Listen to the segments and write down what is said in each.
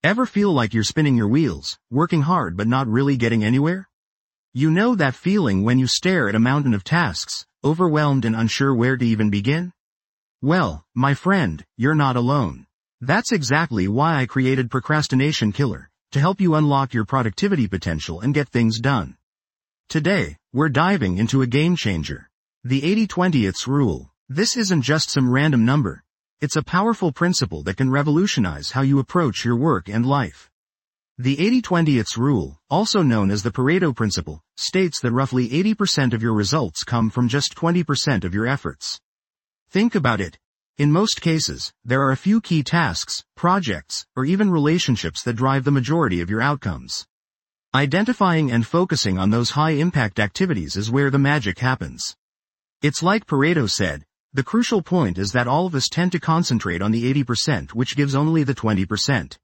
Ever feel like you're spinning your wheels, working hard but not really getting anywhere? You know that feeling when you stare at a mountain of tasks, overwhelmed and unsure where to even begin? Well, my friend, you're not alone. That's exactly why I created Procrastination Killer, to help you unlock your productivity potential and get things done. Today, we're diving into a game changer. The 80/20 rule. This isn't just some random number. It's a powerful principle that can revolutionize how you approach your work and life. The 80/20 rule, also known as the Pareto principle, states that roughly 80% of your results come from just 20% of your efforts. Think about it. In most cases, there are a few key tasks, projects, or even relationships that drive the majority of your outcomes. Identifying and focusing on those high-impact activities is where the magic happens. It's like Pareto said, the crucial point is that all of us tend to concentrate on the 80%, which gives only the 20%.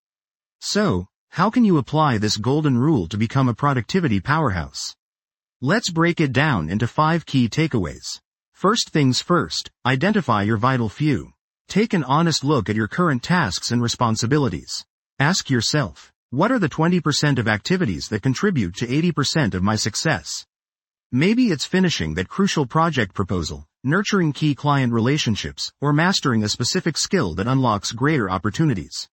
So, how can you apply this golden rule to become a productivity powerhouse? Let's break it down into 5 key takeaways. First things first, identify your vital few. Take an honest look at your current tasks and responsibilities. Ask yourself, what are the 20% of activities that contribute to 80% of my success? Maybe it's finishing that crucial project proposal, nurturing key client relationships, or mastering a specific skill that unlocks greater opportunities.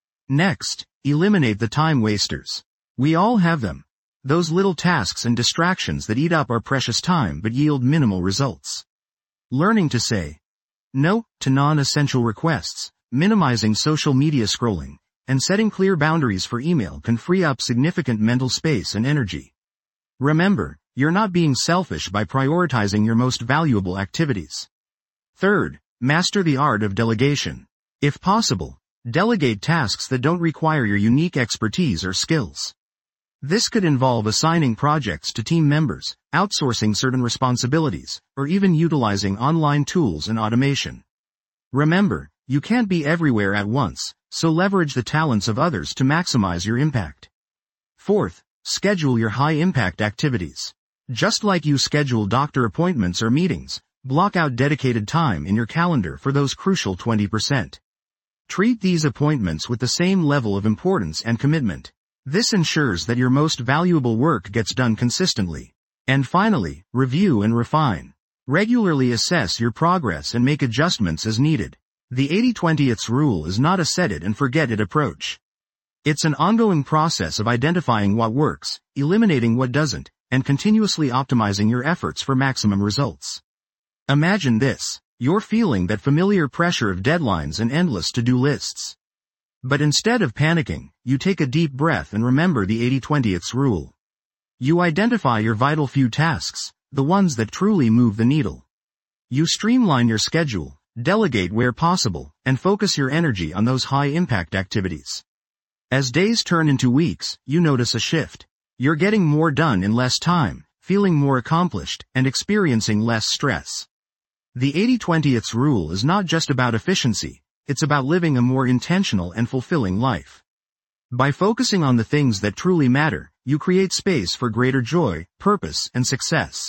Next, eliminate the time wasters. We all have them. Those little tasks and distractions that eat up our precious time but yield minimal results. Learning to say no to non-essential requests, minimizing social media scrolling, and setting clear boundaries for email can free up significant mental space and energy. Remember, you're not being selfish by prioritizing your most valuable activities. Third, master the art of delegation. If possible, delegate tasks that don't require your unique expertise or skills. This could involve assigning projects to team members, outsourcing certain responsibilities, or even utilizing online tools and automation. Remember, you can't be everywhere at once, so leverage the talents of others to maximize your impact. Fourth, schedule your high-impact activities. Just like you schedule doctor appointments or meetings, block out dedicated time in your calendar for those crucial 20%. Treat these appointments with the same level of importance and commitment. This ensures that your most valuable work gets done consistently. And finally, review and refine. Regularly assess your progress and make adjustments as needed. The 80/20 rule is not a set-it-and-forget-it approach. It's an ongoing process of identifying what works, eliminating what doesn't, and continuously optimizing your efforts for maximum results. Imagine this. You're feeling that familiar pressure of deadlines and endless to-do lists. But instead of panicking, you take a deep breath and remember the 80/20 rule. You identify your vital few tasks, the ones that truly move the needle. You streamline your schedule, delegate where possible, and focus your energy on those high-impact activities. As days turn into weeks, you notice a shift. You're getting more done in less time, feeling more accomplished, and experiencing less stress. The 80/20 rule is not just about efficiency, it's about living a more intentional and fulfilling life. By focusing on the things that truly matter, you create space for greater joy, purpose, and success.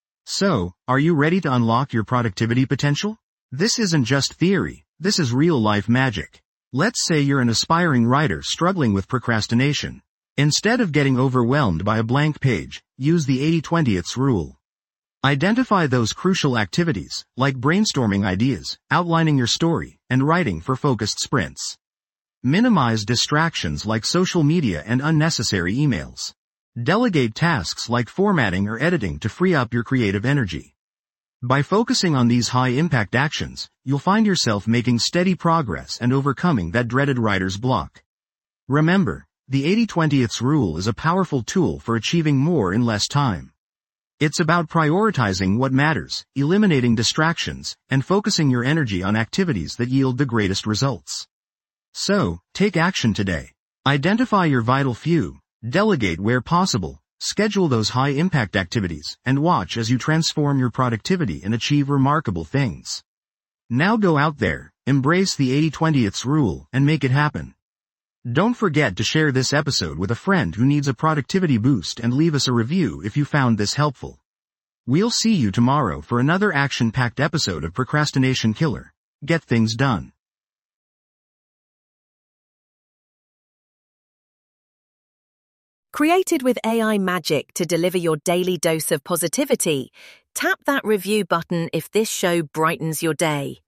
So, are you ready to unlock your productivity potential? This isn't just theory, this is real-life magic. Let's say you're an aspiring writer struggling with procrastination. Instead of getting overwhelmed by a blank page, use the 80/20 rule. Identify those crucial activities, like brainstorming ideas, outlining your story, and writing for focused sprints. Minimize distractions like social media and unnecessary emails. Delegate tasks like formatting or editing to free up your creative energy. By focusing on these high-impact actions, you'll find yourself making steady progress and overcoming that dreaded writer's block. Remember, the 80/20 rule is a powerful tool for achieving more in less time. It's about prioritizing what matters, eliminating distractions, and focusing your energy on activities that yield the greatest results. So, take action today. Identify your vital few, delegate where possible, schedule those high-impact activities, and watch as you transform your productivity and achieve remarkable things. Now go out there, embrace the 80/20 rule, and make it happen. Don't forget to share this episode with a friend who needs a productivity boost and leave us a review if you found this helpful. We'll see you tomorrow for another action-packed episode of Procrastination Killer. Get things done. Created with AI magic to deliver your daily dose of positivity, tap that review button if this show brightens your day.